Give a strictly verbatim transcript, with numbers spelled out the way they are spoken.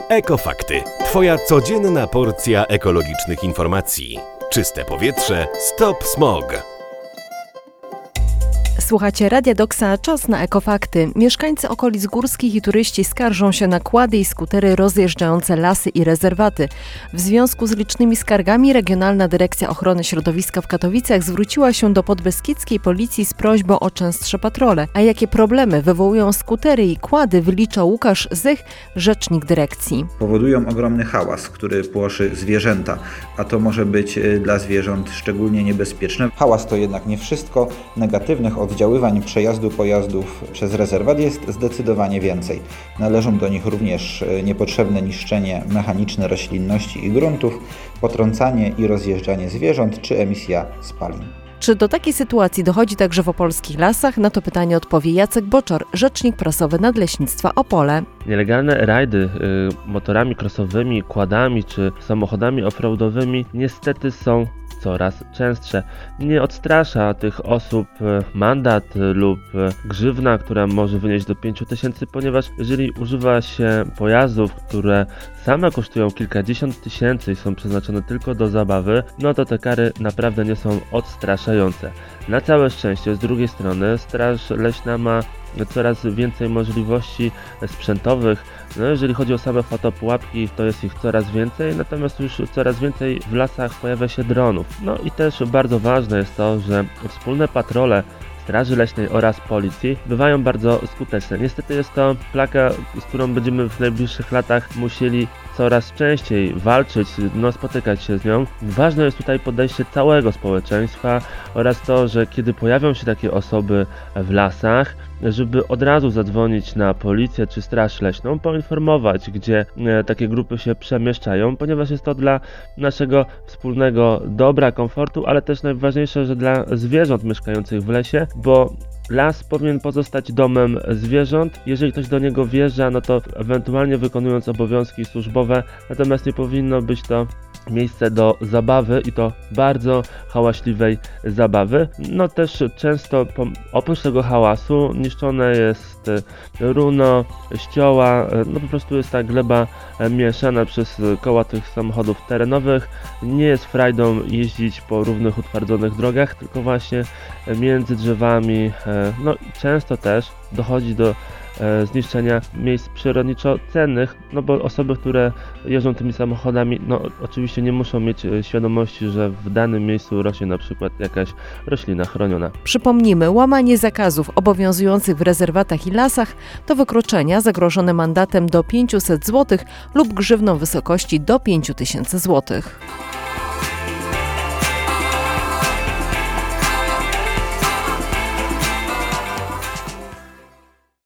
Ekofakty. Twoja codzienna porcja ekologicznych informacji. Czyste powietrze, stop smog. Słuchacie Radia Doksa, czas na Ekofakty. Mieszkańcy okolic górskich i turyści skarżą się na kłady i skutery rozjeżdżające lasy i rezerwaty. W związku z licznymi skargami Regionalna Dyrekcja Ochrony Środowiska w Katowicach zwróciła się do podbeskidzkiej policji z prośbą o częstsze patrole. A jakie problemy wywołują skutery i kłady, wylicza Łukasz Zych, rzecznik dyrekcji. Powodują ogromny hałas, który płoszy zwierzęta, a to może być dla zwierząt szczególnie niebezpieczne. Hałas to jednak nie wszystko. Negatywnych oddziaływań przejazdu pojazdów przez rezerwat jest zdecydowanie więcej. Należą do nich również niepotrzebne niszczenie mechaniczne roślinności i gruntów, potrącanie i rozjeżdżanie zwierząt czy emisja spalin. Czy do takiej sytuacji dochodzi także w opolskich lasach? Na to pytanie odpowie Jacek Boczor, rzecznik prasowy Nadleśnictwa Opole. Nielegalne rajdy y, motorami crossowymi, kładami czy samochodami offroadowymi niestety są coraz częstsze. Nie odstrasza tych osób mandat lub grzywna, która może wynieść do pięciu tysięcy, ponieważ jeżeli używa się pojazdów, które same kosztują kilkadziesiąt tysięcy i są przeznaczone tylko do zabawy, no to te kary naprawdę nie są odstraszające. Na całe szczęście z drugiej strony Straż Leśna ma coraz więcej możliwości sprzętowych. No jeżeli chodzi o same fotopułapki, to jest ich coraz więcej, natomiast już coraz więcej w lasach pojawia się dronów. No i też bardzo ważne jest to, że wspólne patrole Straży Leśnej oraz Policji bywają bardzo skuteczne. Niestety jest to plaga, z którą będziemy w najbliższych latach musieli coraz częściej walczyć, no spotykać się z nią. Ważne jest tutaj podejście całego społeczeństwa oraz to, że kiedy pojawią się takie osoby w lasach, żeby od razu zadzwonić na policję czy straż leśną, poinformować, gdzie takie grupy się przemieszczają, ponieważ jest to dla naszego wspólnego dobra, komfortu, ale też najważniejsze, że dla zwierząt mieszkających w lesie, bo las powinien pozostać domem zwierząt. Jeżeli ktoś do niego wjeżdża, no to ewentualnie wykonując obowiązki służbowe, natomiast nie powinno być to miejsce do zabawy i to bardzo hałaśliwej zabawy. No też często oprócz tego hałasu niszczone jest runo, ścioła, no po prostu jest ta gleba mieszana przez koła tych samochodów terenowych. Nie jest frajdą jeździć po równych, utwardzonych drogach, tylko właśnie między drzewami. No i często też dochodzi do zniszczenia miejsc przyrodniczo cennych, no bo osoby, które jeżdżą tymi samochodami, no oczywiście nie muszą mieć świadomości, że w danym miejscu rośnie na przykład jakaś roślina chroniona. Przypomnimy, łamanie zakazów obowiązujących w rezerwatach i lasach to wykroczenia zagrożone mandatem do pięciuset złotych lub grzywną w wysokości do pięciu tysięcy złotych.